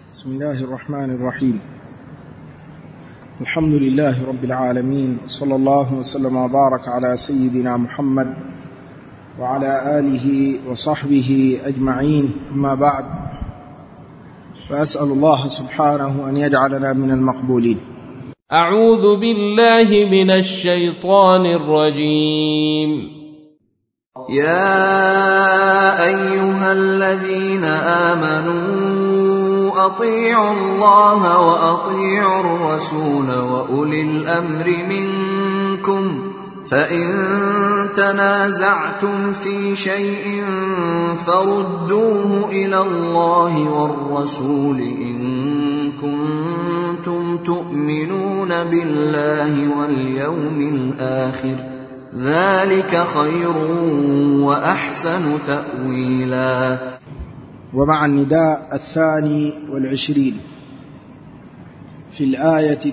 بسم الله الرحمن الرحيم. الحمد لله رب العالمين، صلى الله وسلم وبارك على سيدنا محمد وعلى آله وصحبه أجمعين، أما بعد، فأسأل الله سبحانه أن يجعلنا من المقبولين. أعوذ بالله من الشيطان الرجيم. يا أيها الذين آمنوا أطيعوا الله وأطيعوا الرسول وأولي الأمر منكم، فإن تنازعتم في شيء فردوه إلى الله والرسول إن كنتم تؤمنون بالله واليوم الآخر، ذلك خير وأحسن تأويلا. ومع النداء 22 في الآية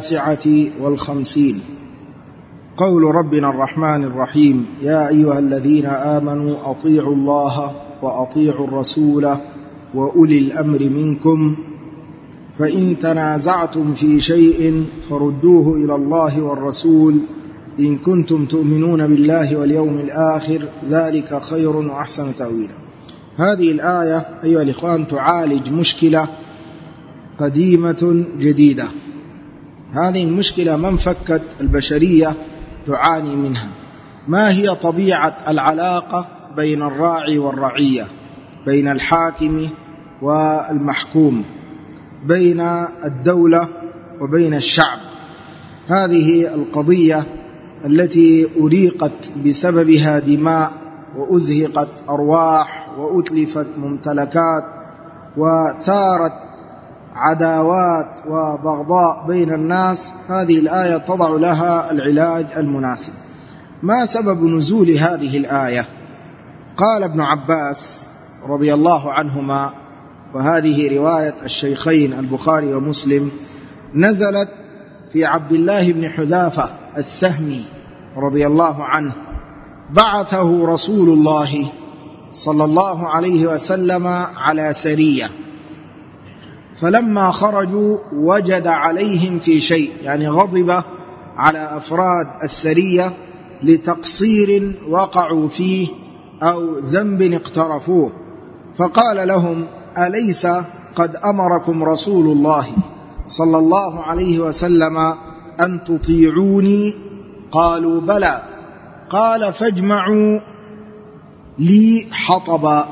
59 قول ربنا الرحمن الرحيم: يا أيها الذين آمنوا أطيعوا الله وأطيعوا الرسول وأولي الأمر منكم، فإن تنازعتم في شيء فردوه إلى الله والرسول إن كنتم تؤمنون بالله واليوم الآخر، ذلك خير وأحسن تأويلا. هذه الآية أيها الإخوان تعالج مشكلة قديمة جديدة. هذه المشكلة ما انفكت البشرية تعاني منها. ما هي طبيعة العلاقة بين الراعي والرعية، بين الحاكم والمحكوم، بين الدولة وبين الشعب؟ هذه القضية التي أريقت بسببها دماء وأزهقت أرواح وأتلفت ممتلكات وثارت عداوات وبغضاء بين الناس، هذه الآية تضع لها العلاج المناسب. ما سبب نزول هذه الآية؟ قال ابن عباس رضي الله عنهما، وهذه رواية الشيخين البخاري ومسلم، نزلت في عبد الله بن حذافة السهمي رضي الله عنه، بعثه رسول الله صلى الله عليه وسلم على سرية، فلما خرجوا وجد عليهم في شيء، يعني غضب على أفراد السرية لتقصير وقعوا فيه أو ذنب اقترفوه، فقال لهم: أليس قد أمركم رسول الله صلى الله عليه وسلم أن تطيعوني؟ قالوا: بلى. قال: فاجمعوا لي حطبا،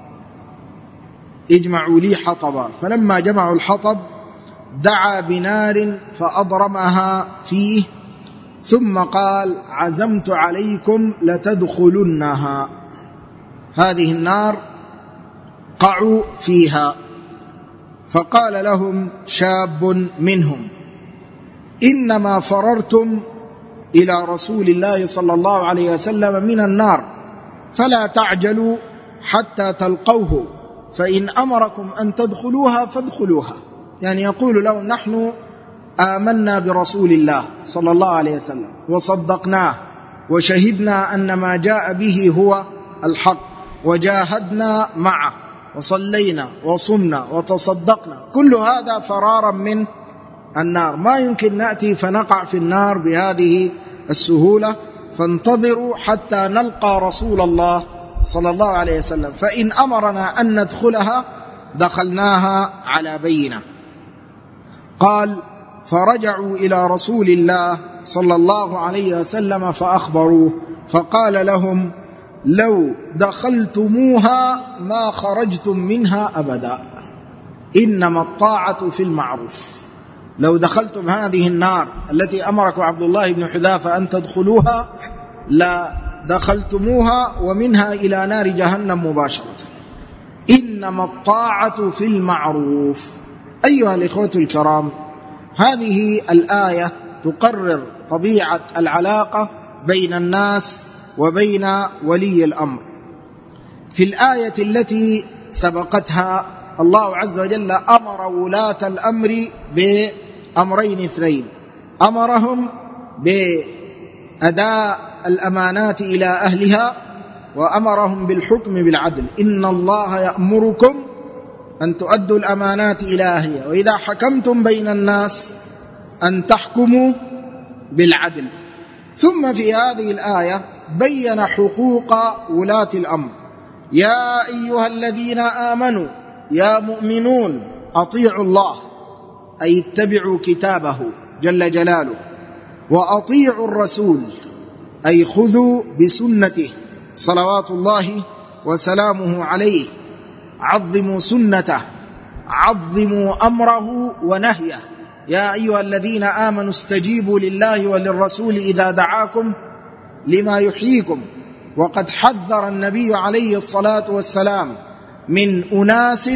اجمعوا لي حطبا. فلما جمعوا الحطب دعا بنار فأضرمها فيه، ثم قال: عزمت عليكم لتدخلنها. هذه النار قعوا فيها، فقال لهم شاب منهم: إنما فررتم إلى رسول الله صلى الله عليه وسلم من النار، فلا تعجلوا حتى تلقوه، فإن أمركم أن تدخلوها فادخلوها. يعني يقول لهم: نحن آمنا برسول الله صلى الله عليه وسلم وصدقناه وشهدنا أن ما جاء به هو الحق، وجاهدنا معه وصلينا وصمنا وتصدقنا، كل هذا فرارا من النار. ما يمكن نأتي فنقع في النار بهذه السهولة، فانتظروا حتى نلقى رسول الله صلى الله عليه وسلم، فإن أمرنا أن ندخلها دخلناها على بينة. قال: فرجعوا إلى رسول الله صلى الله عليه وسلم فأخبروه، فقال لهم: لو دخلتموها ما خرجتم منها أبدا، إنما الطاعة في المعروف. لو دخلتم هذه النار التي أمركم عبد الله بن حذافة أن تدخلوها لا دخلتموها ومنها إلى نار جهنم مباشرة. إنما الطاعة في المعروف. أيها الإخوة الكرام، هذه الآية تقرر طبيعة العلاقة بين الناس وبين ولي الأمر. في الآية التي سبقتها الله عز وجل أمر ولاة الأمر بأمرين اثنين: أمرهم بأداء الأمانات إلى أهلها، وأمرهم بالحكم بالعدل. إن الله يأمركم أن تؤدوا الأمانات إلى أهلها، وإذا حكمتم بين الناس أن تحكموا بالعدل. ثم في هذه الآية بين حقوق ولاة الأمر: يا أيها الذين آمنوا، يا مؤمنون، أطيعوا الله، أي اتبعوا كتابه جل جلاله، وأطيعوا الرسول، أي خذوا بسنته صلوات الله وسلامه عليه، عظموا سنته، عظموا أمره ونهيه. يا أيها الذين آمنوا استجيبوا لله وللرسول إذا دعاكم لما يحييكم. وقد حذر النبي عليه الصلاة والسلام من أناس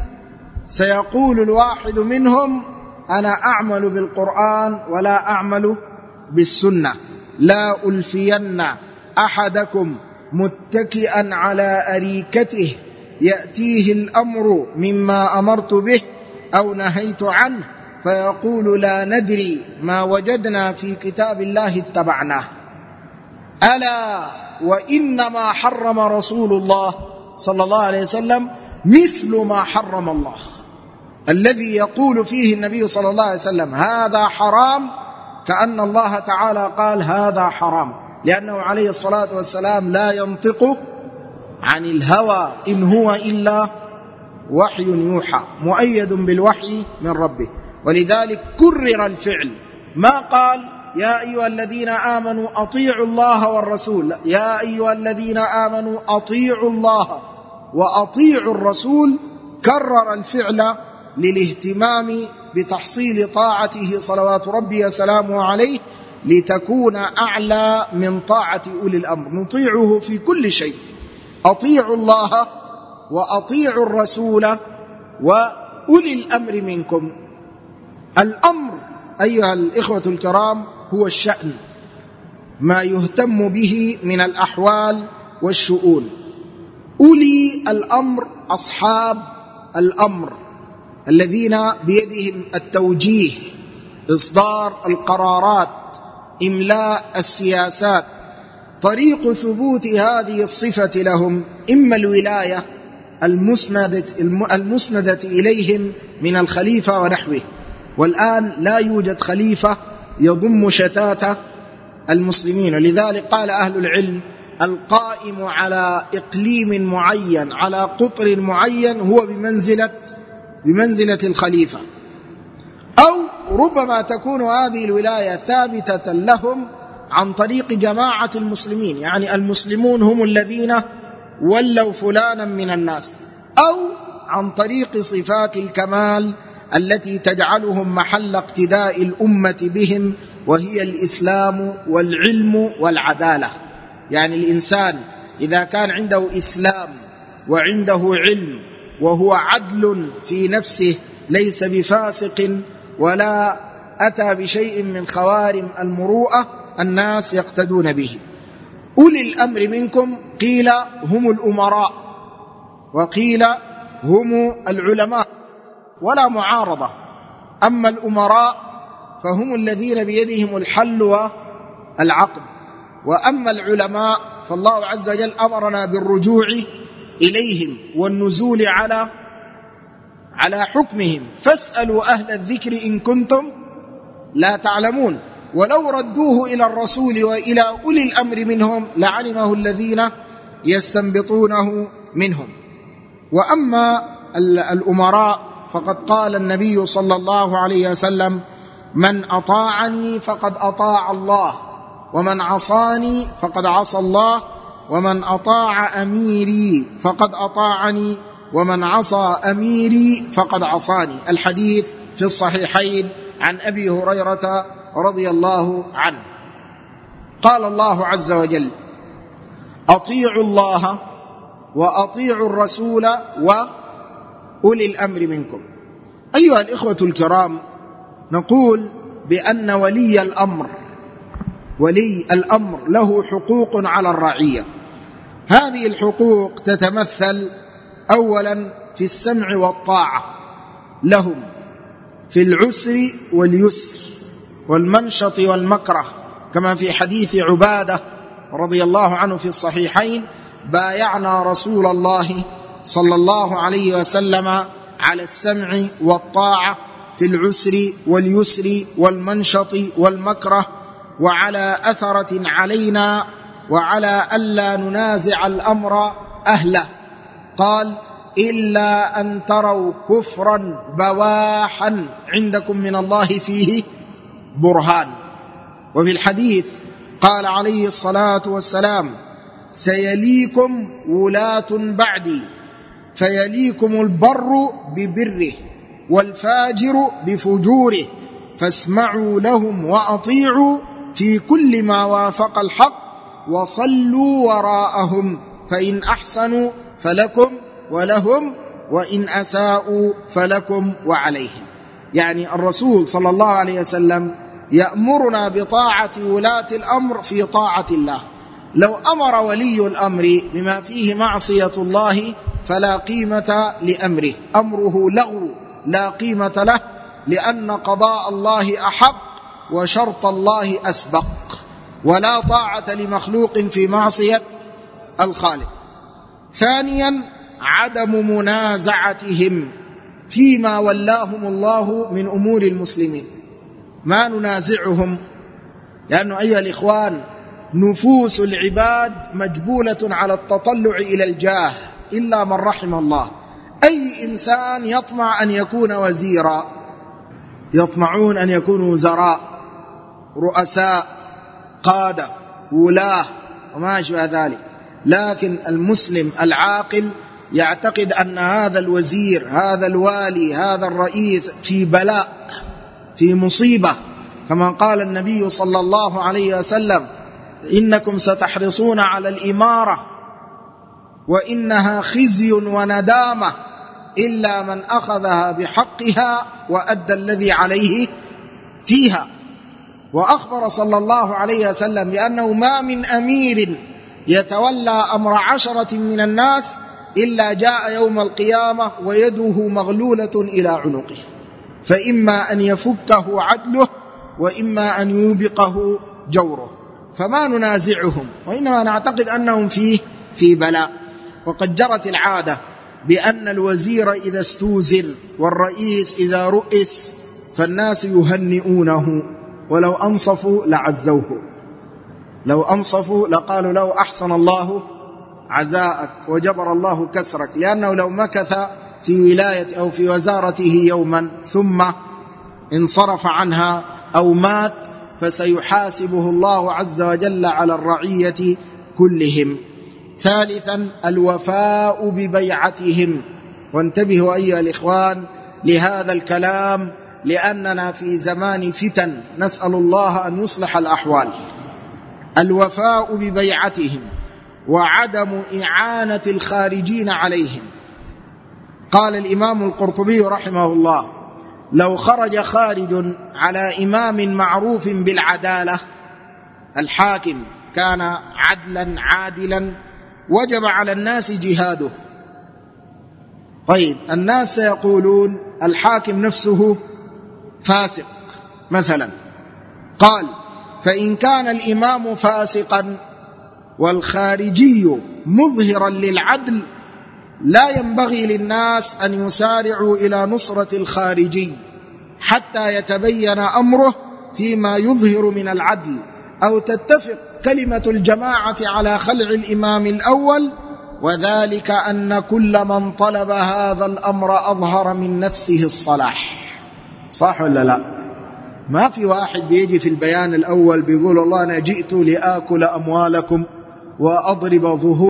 سيقول الواحد منهم: أنا أعمل بالقرآن ولا أعمل بالسنة، لا ألفين أحدكم متكئا على أريكته يأتيه الأمر مما أمرت به أو نهيت عنه فيقول لا ندري ما وجدنا في كتاب الله اتبعناه. ألا وإنما حرم رسول الله صلى الله عليه وسلم مثل ما حرم الله. الذي يقول فيه النبي صلى الله عليه وسلم هذا حرام كأن الله تعالى قال هذا حرام، لأنه عليه الصلاة والسلام لا ينطق عن الهوى إن هو إلا وحي يوحى، مؤيد بالوحي من ربه. ولذلك كرر الفعل، ما قال يا أيها الذين آمنوا أطيعوا الله والرسول، يا أيها الذين آمنوا أطيعوا الله وأطيعوا الرسول. كرر الفعل للاهتمام بتحصيل طاعته صلوات ربي وسلامه عليه، لتكون أعلى من طاعة أولي الأمر. نطيعه في كل شيء. أطيعوا الله وأطيعوا الرسول وأولي الأمر منكم. الأمر أيها الإخوة الكرام هو الشأن، ما يهتم به من الأحوال والشؤون. أولي الأمر أصحاب الأمر الذين بيدهم التوجيه، إصدار القرارات، إملاء السياسات. طريق ثبوت هذه الصفة لهم إما الولاية المسندة إليهم من الخليفة ونحوه، والآن لا يوجد خليفة يضم شتات المسلمين. ولذلك قال أهل العلم: القائم على إقليم معين، على قطر معين، هو بمنزلة الخليفة. أو ربما تكون هذه الولاية ثابتة لهم عن طريق جماعة المسلمين، يعني المسلمون هم الذين ولوا فلانا من الناس، أو عن طريق صفات الكمال التي تجعلهم محل اقتداء الأمة بهم، وهي الإسلام والعلم والعدالة. يعني الإنسان إذا كان عنده إسلام وعنده علم وهو عدل في نفسه، ليس بفاسق ولا أتى بشيء من خوارم المروءة، الناس يقتدون به. أولي الأمر منكم قيل هم الأمراء، وقيل هم العلماء، ولا معارضة. أما الأمراء فهم الذين بيدهم الحل والعقد، وأما العلماء فالله عز وجل أمرنا بالرجوع إليهم والنزول على حكمهم. فاسألوا أهل الذكر إن كنتم لا تعلمون. ولو ردوه إلى الرسول وإلى أولي الأمر منهم لعلمه الذين يستنبطونه منهم. وأما الأمراء فقد قال النبي صلى الله عليه وسلم: من أطاعني فقد أطاع الله، ومن عصاني فقد عصى الله، ومن أطاع أميري فقد أطاعني، ومن عصى أميري فقد عصاني. الحديث في الصحيحين عن أبي هريرة رضي الله عنه. قال الله عز وجل: أطيعوا الله وأطيعوا الرسول وأولي الأمر منكم. أيها الإخوة الكرام، نقول بأن ولي الأمر له حقوق على الرعية. هذه الحقوق تتمثل أولا في السمع والطاعة لهم في العسر واليسر والمنشط والمكره، كما في حديث عبادة رضي الله عنه في الصحيحين: بايعنا رسول الله صلى الله عليه وسلم على السمع والطاعة في العسر واليسر والمنشط والمكره، وعلى أثرة علينا، وعلى ألا ننازع الأمر أهله. قال: إلا أن تروا كفرا بواحا عندكم من الله فيه برهان. وفي الحديث قال عليه الصلاة والسلام: سيليكم ولاة بعدي، فيليكم البر ببره والفاجر بفجوره، فاسمعوا لهم وأطيعوا في كل ما وافق الحق، وصلوا وراءهم، فإن أحسنوا فلكم ولهم، وإن أساءوا فلكم وعليهم. يعني الرسول صلى الله عليه وسلم يأمرنا بطاعة ولاة الأمر في طاعة الله. لو أمر ولي الأمر بما فيه معصية الله فلا قيمة لأمره، أمره لغو لا قيمة له، لأن قضاء الله أحق وشرط الله أسبق، ولا طاعة لمخلوق في معصية الخالق. ثانيا: عدم منازعتهم فيما ولاهم الله من أمور المسلمين، ما ننازعهم، لأنه أيها الإخوان نفوس العباد مجبولة على التطلع إلى الجاه إلا من رحم الله. أي إنسان يطمع أن يكون وزيرا، يطمعون أن يكونوا وزراء، رؤساء، قادة، ولاة وما أشبه ذلك. لكن المسلم العاقل يعتقد أن هذا الوزير، هذا الوالي، هذا الرئيس في بلاء، في مصيبة، كما قال النبي صلى الله عليه وسلم: إنكم ستحرصون على الإمارة وإنها خزي وندامة إلا من أخذها بحقها وأدى الذي عليه فيها. وأخبر صلى الله عليه وسلم بأنه ما من أمير يتولى أمر 10 من الناس إلا جاء يوم القيامة ويده مغلولة إلى عنقه، فإما أن يفكه عدله وإما أن يوبقه جوره. فما ننازعهم، وإنما نعتقد أنهم في بلاء. وقد جرت العادة بأن الوزير إذا استوزر والرئيس إذا رؤس فالناس يهنئونه، ولو أنصفوا لعزوه، لو أنصفوا لقالوا له: أحسن الله عزاءك وجبر الله كسرك، لأنه لو مكث في ولاية أو في وزارته يوما ثم انصرف عنها أو مات فسيحاسبه الله عز وجل على الرعية كلهم. ثالثا: الوفاء ببيعتهم. وانتبهوا أيها الإخوان لهذا الكلام، لأننا في زمان فتن، نسأل الله أن يصلح الأحوال. الوفاء ببيعتهم وعدم إعانة الخارجين عليهم. قال الإمام القرطبي رحمه الله: لو خرج خارج على إمام معروف بالعدالة، الحاكم كان عدلا عادلا، وجب على الناس جهاده. طيب، الناس سيقولون الحاكم نفسه فاسق مثلا. قال: فإن كان الإمام فاسقا والخارجي مظهرا للعدل لا ينبغي للناس أن يسارعوا إلى نصرة الخارجي حتى يتبين أمره فيما يظهر من العدل، أو تتفق كلمة الجماعة على خلع الإمام الأول، وذلك أن كل من طلب هذا الأمر أظهر من نفسه الصلاح. صح ولا لا؟ ما في واحد بيجي في البيان الأول بيقول: والله أنا جئت لآكل أموالكم وأضرب ظهور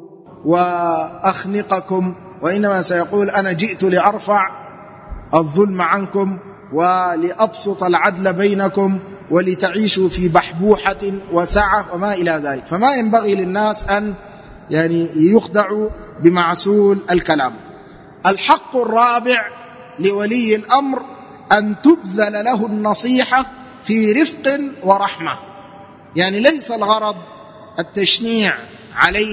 وأخنقكم، وإنما سيقول: أنا جئت لأرفع الظلم عنكم ولأبسط العدل بينكم ولتعيشوا في بحبوحة وسعة وما إلى ذلك. فما ينبغي للناس أن يخدعوا بمعسول الكلام. الحق الرابع لولي الأمر أن تبذل له النصيحة في رفق ورحمة. يعني ليس الغرض التشنيع عليه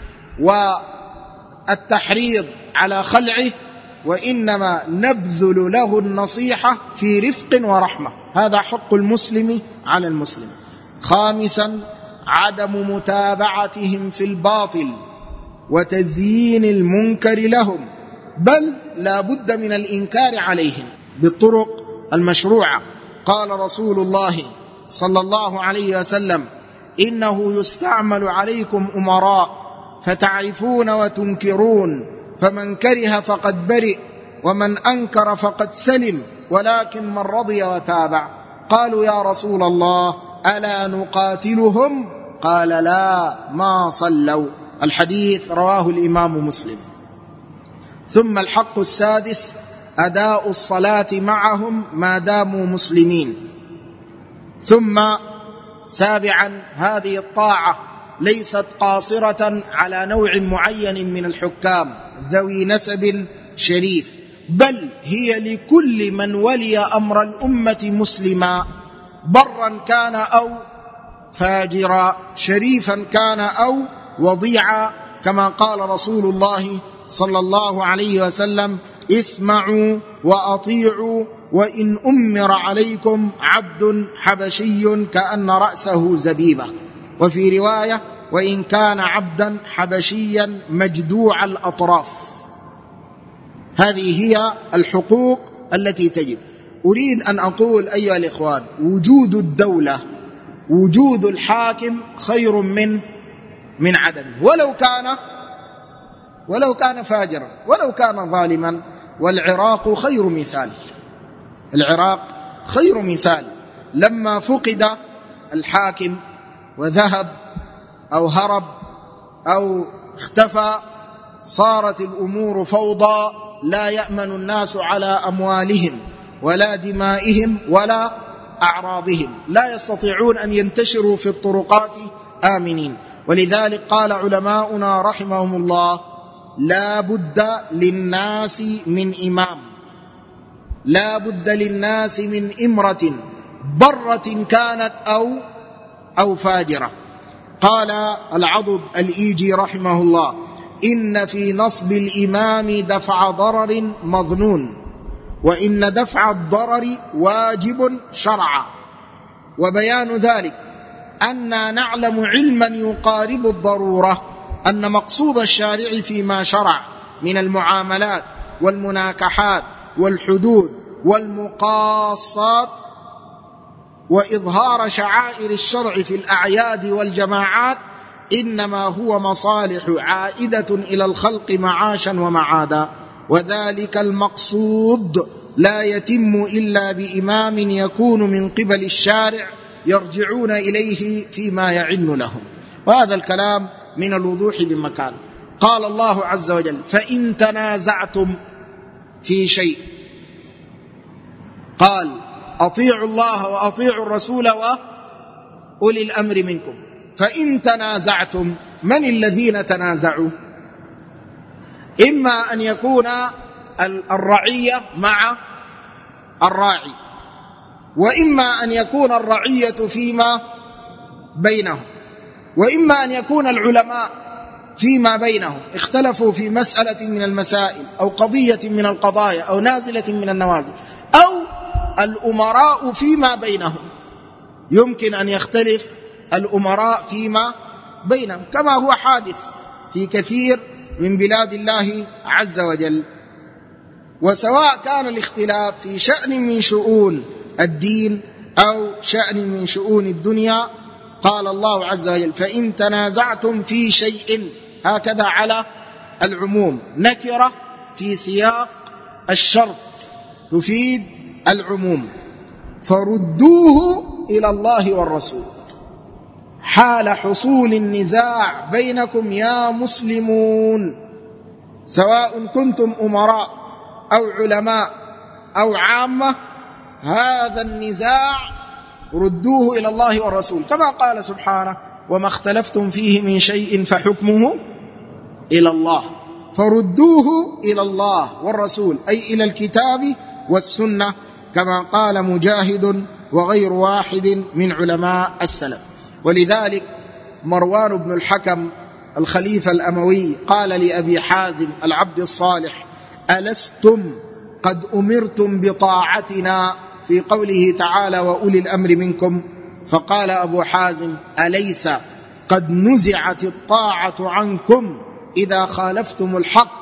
والتحريض على خلعه، وإنما نبذل له النصيحة في رفق ورحمة، هذا حق المسلم على المسلم. خامسا: عدم متابعتهم في الباطل وتزيين المنكر لهم، بل لا بد من الإنكار عليهم بالطرق المشروعة. قال رسول الله صلى الله عليه وسلم: إنه يستعمل عليكم أمراء فتعرفون وتنكرون، فمن كره فقد برئ، ومن أنكر فقد سلم، ولكن من رضي وتابع. قالوا: يا رسول الله ألا نقاتلهم؟ قال: لا، ما صلوا. الحديث رواه الإمام مسلم. ثم الحق السادس: أداء الصلاة معهم ما داموا مسلمين. ثم سابعا: هذه الطاعة ليست قاصرة على نوع معين من الحكام ذوي نسب شريف، بل هي لكل من ولي أمر الأمة مسلما، برا كان أو فاجرا، شريفا كان أو وضيعا، كما قال رسول الله صلى الله عليه وسلم: اسمعوا وأطيعوا وإن أمر عليكم عبد حبشي كأن رأسه زبيبة. وفي رواية: وإن كان عبدا حبشيا مجدوع الأطراف. هذه هي الحقوق التي تجب. أريد أن أقول أيها الإخوان: وجود الدولة، وجود الحاكم خير من عدمه، ولو كان فاجرا، ولو كان ظالما. والعراق خير مثال، العراق خير مثال. لما فقد الحاكم وذهب أو هرب أو اختفى، صارت الأمور فوضى، لا يأمن الناس على أموالهم ولا دمائهم ولا أعراضهم، لا يستطيعون أن ينتشروا في الطرقات آمنين. ولذلك قال علماؤنا رحمهم الله: لا بد للناس من إمام، لا بد للناس من إمرة، برة كانت أو فاجرة. قال العضد الإيجي رحمه الله: إن في نصب الإمام دفع ضرر مظنون، وإن دفع الضرر واجب شرعا. وبيان ذلك أننا نعلم علما يقارب الضرورة أن مقصود الشارع فيما شرع من المعاملات والمناكحات والحدود والمقاصات وإظهار شعائر الشرع في الأعياد والجماعات إنما هو مصالح عائدة إلى الخلق معاشا ومعادا، وذلك المقصود لا يتم إلا بإمام يكون من قبل الشارع يرجعون إليه فيما يعن لهم. وهذا الكلام من الوضوح بمكان. قال الله عز وجل: فإن تنازعتم في شيء، قال: أطيعوا الله وأطيعوا الرسول وأولي الأمر منكم. فإن تنازعتم، من الذين تنازعوا؟ إما أن يكون الرعية مع الراعي، وإما أن يكون الرعية فيما بينهم، وإما أن يكون العلماء فيما بينهم اختلفوا في مسألة من المسائل أو قضية من القضايا أو نازلة من النوازل، أو الأمراء فيما بينهم. يمكن أن يختلف الأمراء فيما بينهم، كما هو حادث في كثير من بلاد الله عز وجل. وسواء كان الاختلاف في شأن من شؤون الدين أو شأن من شؤون الدنيا، قال الله عز وجل: فإن تنازعتم في شيء، هكذا على العموم، نكرة في سياق الشرط تفيد العموم، فردوه إلى الله والرسول حال حصول النزاع بينكم يا مسلمون، سواء كنتم أمراء أو علماء أو عامة، هذا النزاع ردوه إلى الله والرسول، كما قال سبحانه: وما اختلفتم فيه من شيء فحكمه إلى الله. فردوه إلى الله والرسول، أي إلى الكتاب والسنة، كما قال مجاهد وغير واحد من علماء السلف. ولذلك مروان بن الحكم الخليفة الأموي قال لأبي حازم العبد الصالح: ألستم قد أمرتم بطاعتنا في قوله تعالى: وأولي الأمر منكم؟ فقال أبو حازم: أليس قد نزعت الطاعة عنكم إذا خالفتم الحق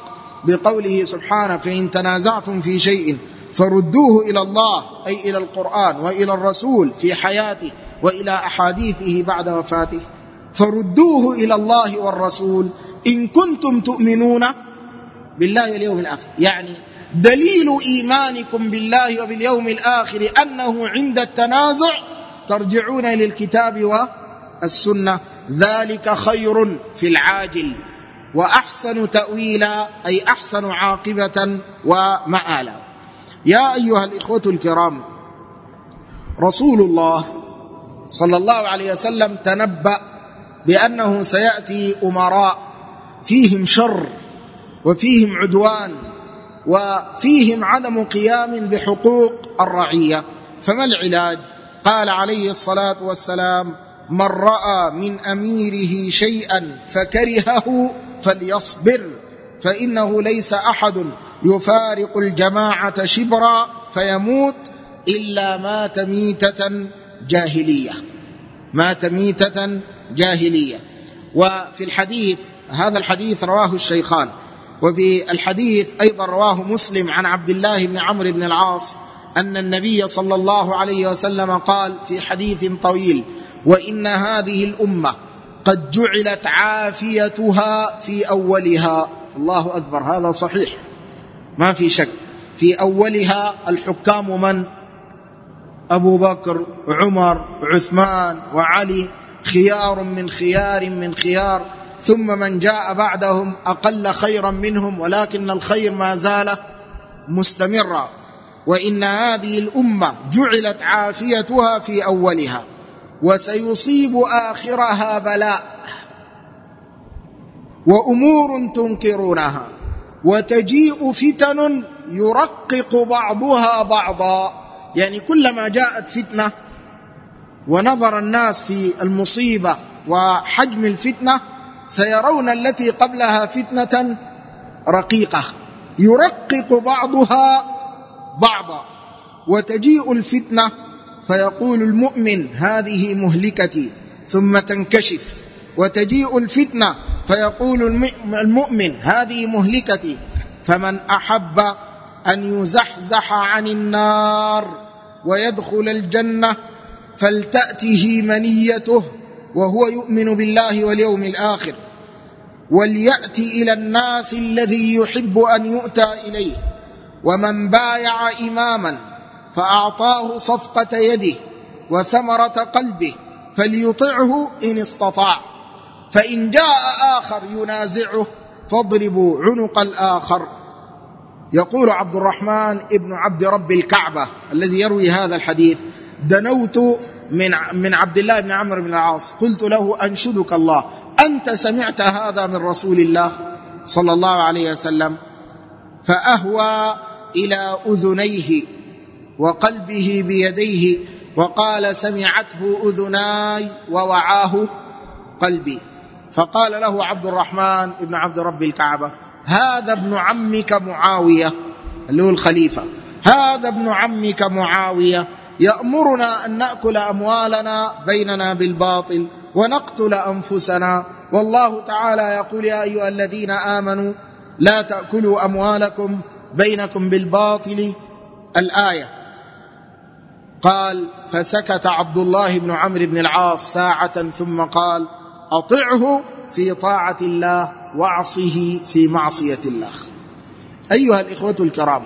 بقوله سبحانه فإن تنازعتم في شيء فردوه إلى الله، أي إلى القرآن وإلى الرسول في حياته وإلى أحاديثه بعد وفاته، فردوه إلى الله والرسول إن كنتم تؤمنون بالله واليوم الآخر. يعني دليل إيمانكم بالله وباليوم الآخر أنه عند التنازع ترجعون إلى الكتاب والسنة، ذلك خير في العاجل وأحسن تأويلا، أي أحسن عاقبة ومآلا. يا أيها الإخوة الكرام، رسول الله صلى الله عليه وسلم تنبأ بأنه سيأتي أمراء فيهم شر وفيهم عدوان وفيهم عدم قيام بحقوق الرعية، فما العلاج؟ قال عليه الصلاة والسلام: من رأى من أميره شيئا فكرهه فليصبر، فإنه ليس أحد يفارق الجماعة شبرا فيموت إلا مات ميتة جاهلية، مات ميتة جاهلية. وفي الحديث، هذا الحديث رواه الشيخان، وفي الحديث أيضا رواه مسلم عن عبد الله بن عمرو بن العاص أن النبي صلى الله عليه وسلم قال في حديث طويل: وإن هذه الأمة قد جعلت عافيتها في أولها. الله أكبر، هذا صحيح ما في شك. في أولها الحكام من؟ أبو بكر عمر عثمان وعلي، خيار من خيار من خيار، ثم من جاء بعدهم أقل خيرا منهم، ولكن الخير ما زال مستمرا. وإن هذه الأمة جعلت عافيتها في أولها وسيصيب آخرها بلاء وأمور تنكرونها، وتجيء فتن يرقق بعضها بعضا. يعني كلما جاءت فتنة ونظر الناس في المصيبة وحجم الفتنة سيرون التي قبلها فتنة رقيقة يرقق بعضها بعضا، وتجيء الفتنة فيقول المؤمن هذه مهلكتي ثم تنكشف، وتجيء الفتنة فيقول المؤمن هذه مهلكتي. فمن أحب أن يزحزح عن النار ويدخل الجنة فلتأته منيته وهو يؤمن بالله واليوم الآخر، وليأتي إلى الناس الذي يحب أن يؤتى إليه. ومن بايع إماما فأعطاه صفقة يده وثمرة قلبه فليطعه إن استطاع، فإن جاء آخر ينازعه فاضربوا عنق الآخر. يقول عبد الرحمن ابن عبد رب الكعبة الذي يروي هذا الحديث: دنوت من عبد الله بن عمرو بن العاص قلت له: أنشدك الله، أنت سمعت هذا من رسول الله صلى الله عليه وسلم؟ فأهوى إلى أذنيه وقلبه بيديه وقال: سمعته أذناي ووعاه قلبي. فقال له عبد الرحمن ابن عبد رب الكعبة: هذا ابن عمك معاوية، اللي هو الخليفة، هذا ابن عمك معاوية يأمرنا أن نأكل أموالنا بيننا بالباطل ونقتل أنفسنا، والله تعالى يقول: يا أيها الذين آمنوا لا تأكلوا أموالكم بينكم بالباطل، الآية. قال: فسكت عبد الله بن عمرو بن العاص ساعة ثم قال: أطعه في طاعة الله واعصه في معصية الله. أيها الإخوة الكرام،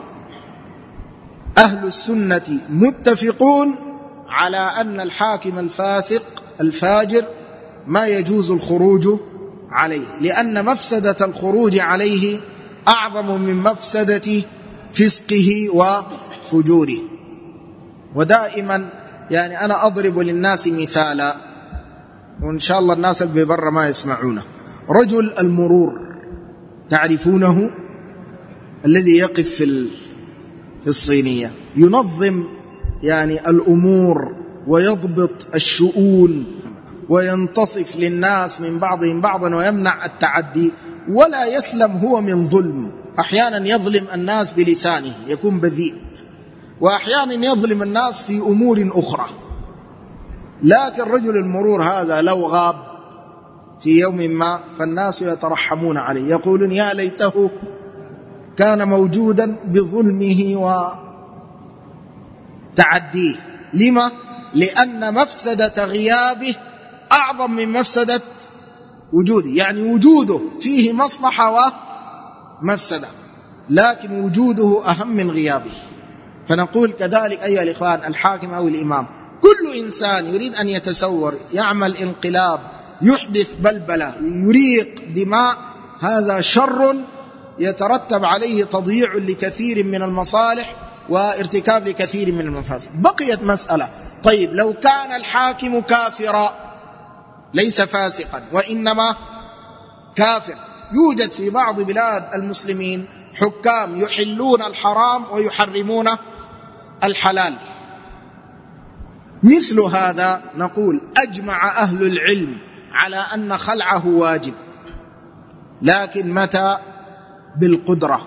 أهل السنة متفقون على أن الحاكم الفاسق الفاجر ما يجوز الخروج عليه، لأن مفسدة الخروج عليه أعظم من مفسدة فسقه وفجوره. ودائما يعني أنا أضرب للناس مثالا، وإن شاء الله الناس اللي ببر ما يسمعونه. رجل المرور تعرفونه، الذي يقف في الصينية ينظم يعني الأمور ويضبط الشؤون وينتصف للناس من بعضهم بعضا ويمنع التعدي، ولا يسلم هو من ظلم. أحيانا يظلم الناس بلسانه يكون بذيء، وأحيانا يظلم الناس في أمور أخرى. لكن رجل المرور هذا لو غاب في يوم ما فالناس يترحمون عليه، يقولون: يا ليته كان موجودا بظلمه وتعديه. لما؟ لأن مفسدة غيابه أعظم من مفسدة وجوده، يعني وجوده فيه مصلحة ومفسدة، لكن وجوده أهم من غيابه. فنقول كذلك أيها الإخوان، الحاكم أو الإمام، كل إنسان يريد أن يتسور، يعمل انقلاب، يحدث بلبلة، يريق دماء، هذا شر يترتب عليه تضييع لكثير من المصالح وارتكاب لكثير من المفاسد. بقيت مسألة، طيب لو كان الحاكم كافرا ليس فاسقا وإنما كافر، يوجد في بعض بلاد المسلمين حكام يحلون الحرام ويحرمون الحلال، مثل هذا نقول أجمع أهل العلم على أن خلعه واجب، لكن متى؟ بالقدرة،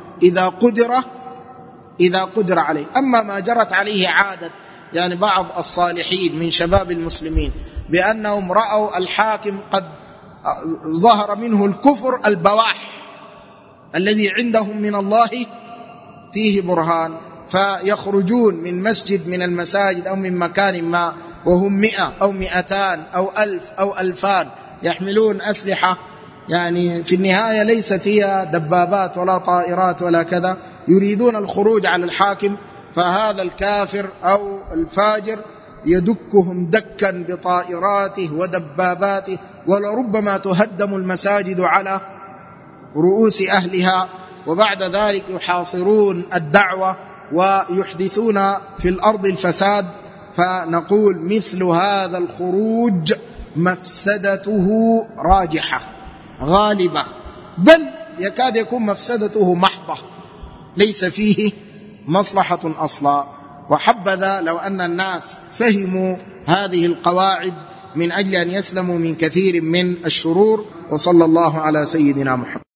إذا قدر عليه. أما ما جرت عليه عادة يعني بعض الصالحين من شباب المسلمين بأنهم رأوا الحاكم قد ظهر منه الكفر البواح الذي عندهم من الله فيه برهان، فيخرجون من مسجد من المساجد أو من مكان ما وهم 100 أو 200 أو 1000 أو 2000 يحملون أسلحة، يعني في النهاية ليست هي دبابات ولا طائرات ولا كذا، يريدون الخروج على الحاكم، فهذا الكافر أو الفاجر يدكهم دكا بطائراته ودباباته، ولربما تهدم المساجد على رؤوس أهلها، وبعد ذلك يحاصرون الدعوة ويحدثون في الأرض الفساد. فنقول مثل هذا الخروج مفسدته راجحة غالبة، بل يكاد يكون مفسدته محضة، ليس فيه مصلحة أصلا. وحبذا لو أن الناس فهموا هذه القواعد من أجل أن يسلموا من كثير من الشرور. وصلى الله على سيدنا محمد.